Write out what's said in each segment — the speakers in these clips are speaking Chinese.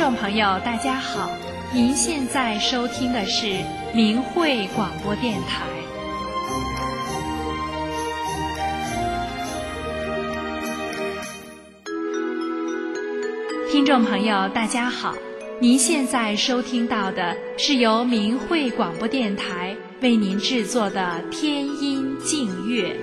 众朋友大家好，您现在收听的是明慧广播电台。听众朋友大家好，您现在收听到的是由明慧广播电台为您制作的天音净乐。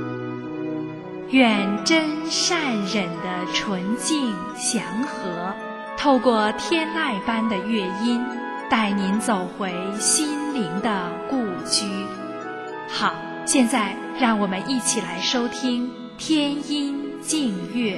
愿真善忍的纯净祥和透过天籁般的乐音，带您走回心灵的故居。好，现在让我们一起来收听天音净乐。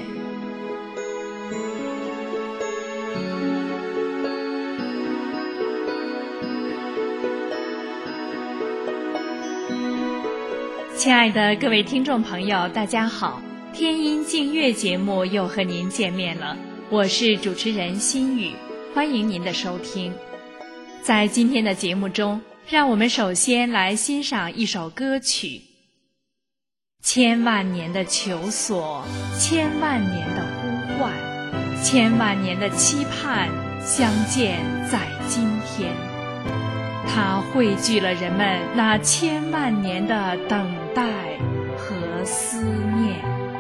亲爱的各位听众朋友大家好，天音净乐节目又和您见面了，我是主持人心雨，欢迎您的收听。在今天的节目中，让我们首先来欣赏一首歌曲。千万年的求索，千万年的呼唤，千万年的期盼，相见在今天。它汇聚了人们那千万年的等待和思念。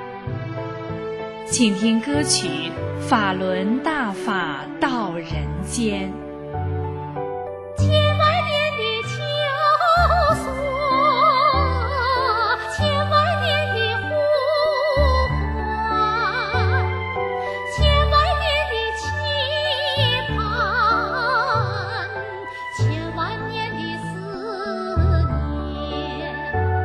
请听歌曲《法轮大法到人间》。 千万年的求索，千万年的呼唤，千万年的期盼，千万年的思念，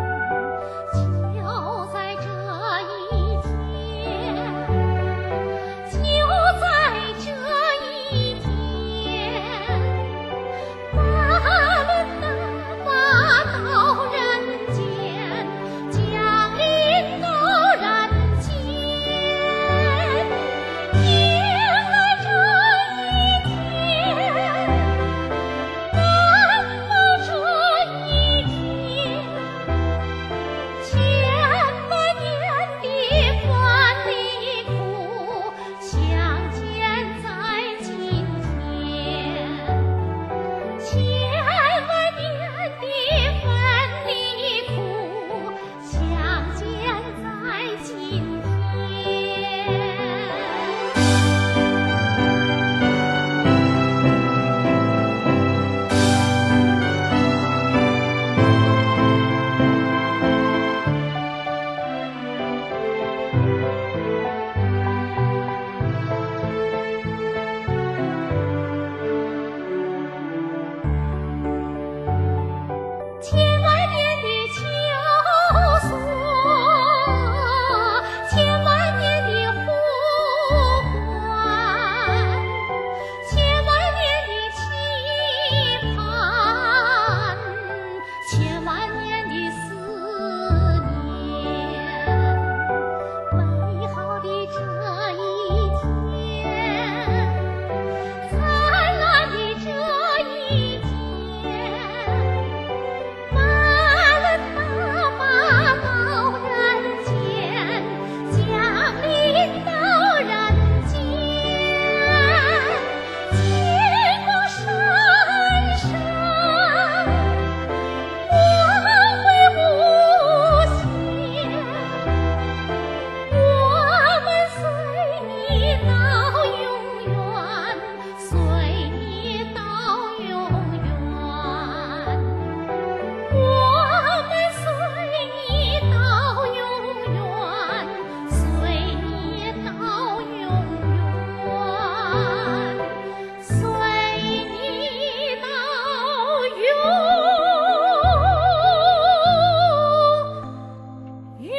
就在这一天，就在这一天，法轮大法到人间，降临到人间。迎来这一天，赶到这一天，千万年的烦离苦，相见在今天。千万年的烦离苦，相见在今天。千万年的求索，千万年的呼唤，千万年的期盼，千万年的思念。美好的这一天，灿烂的这一天，法轮大法到人间，降临到人间。金光闪闪，光辉无限，我们随你到永远，随你到永远。我们随你到永远，随你到永远，随你到永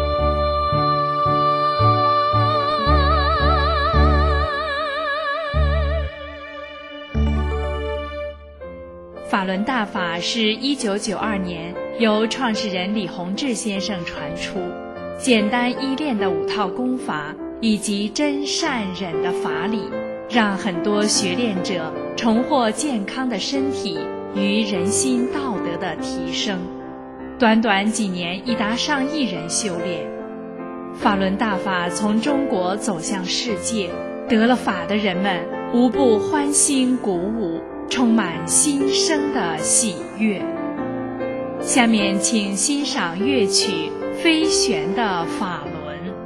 法轮大法是1992年由创始人李洪志先生传出，简单依练的5套功法以及真善忍的法理，让很多学练者重获健康的身体与人心道德的提升。短短几年已达上亿人修炼。法轮大法从中国走向世界，得了法的人们无不欢欣鼓舞，充满新生的喜悦。下面请欣赏乐曲《飞旋的法轮》。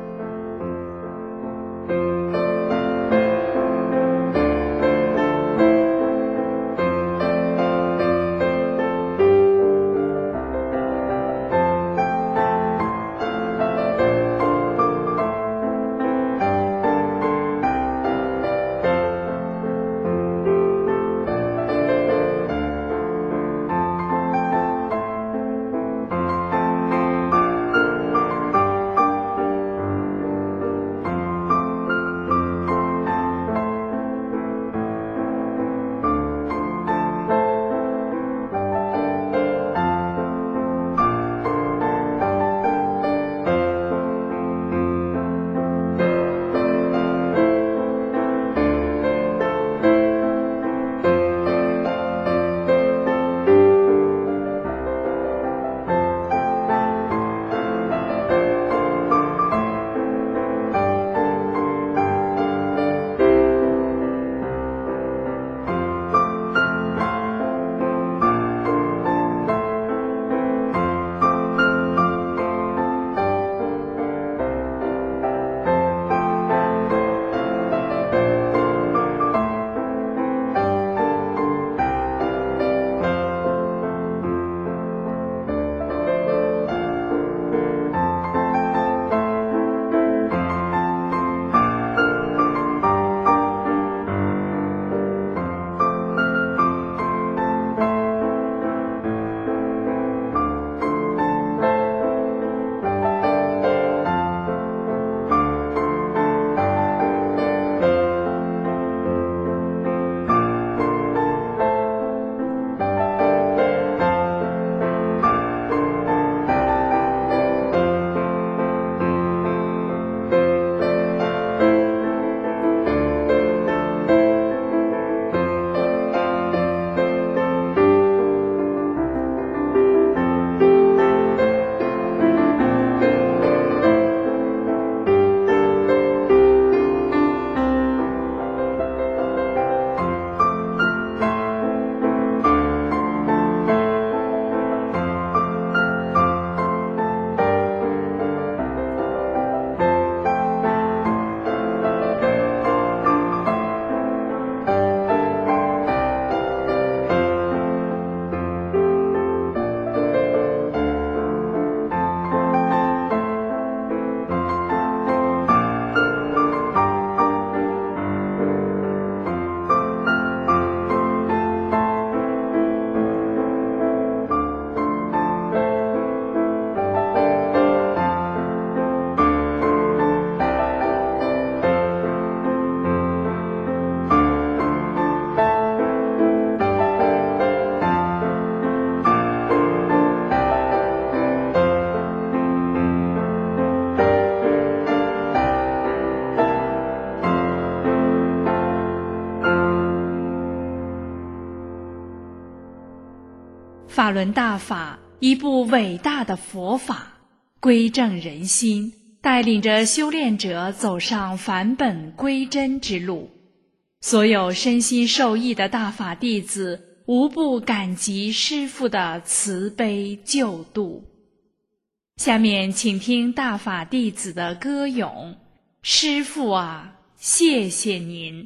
法轮大法，一部伟大的佛法，归正人心，带领着修炼者走上返本归真之路。所有身心受益的大法弟子，无不感激师父的慈悲救度。下面请听大法弟子的歌咏：师父啊，谢谢您。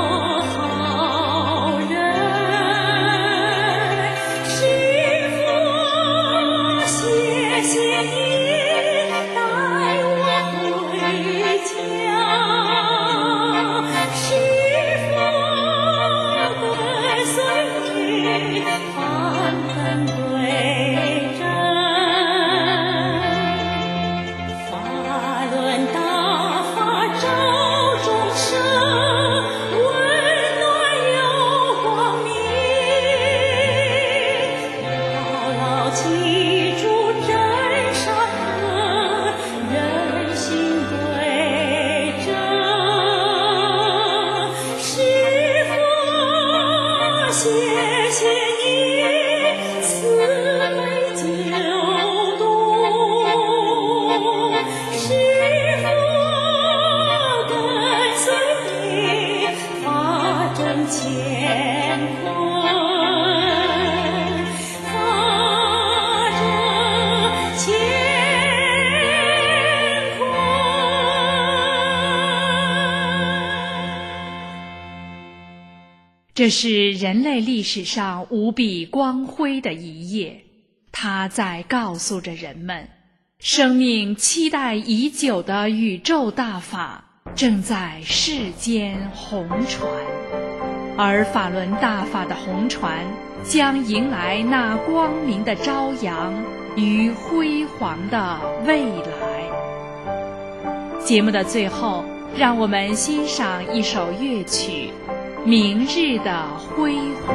师父谢谢你慈悲救度，是否跟随你法证乾坤，法证乾坤。 这是人类历史上无比光辉的一页，它在告诉着人们，生命期待已久的宇宙大法正在世间红传，而法轮大法的红传将迎来那光明的朝阳与辉煌的未来。节目的最后，让我们欣赏一首乐曲《明日的辉煌》。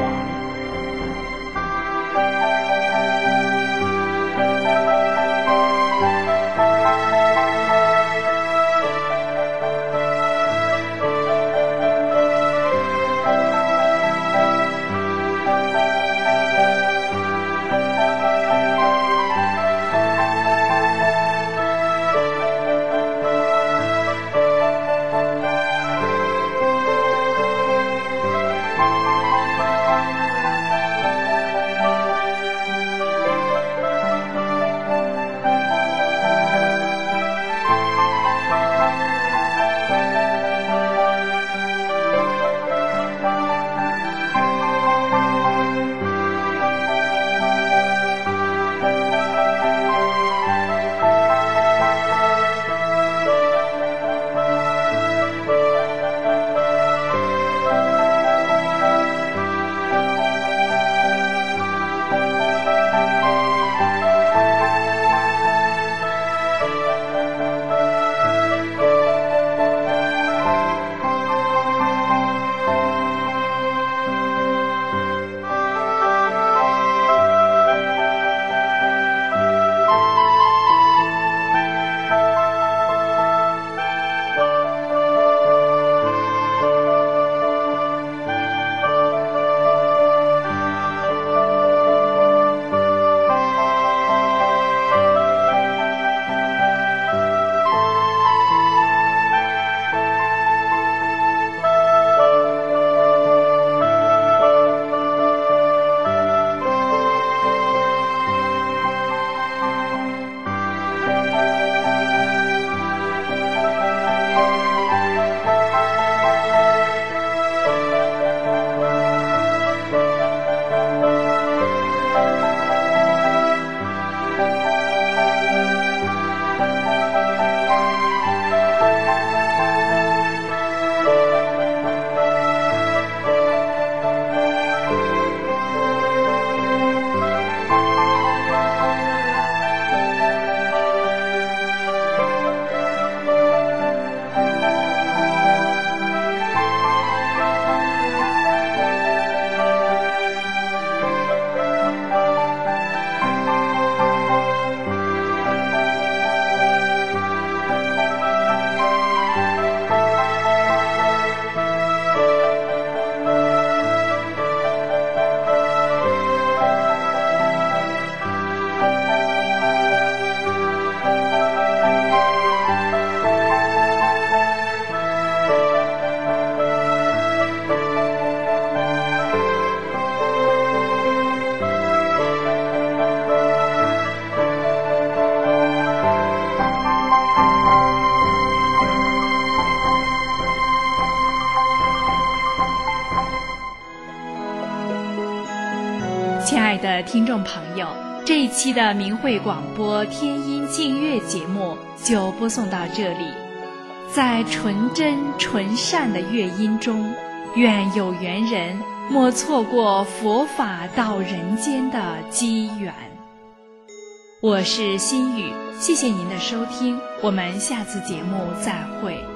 亲爱的听众朋友，这一期的明慧广播天音净乐节目就播送到这里。在纯真纯善的乐音中，愿有缘人莫错过佛法到人间的机缘。我是心雨，谢谢您的收听，我们下次节目再会。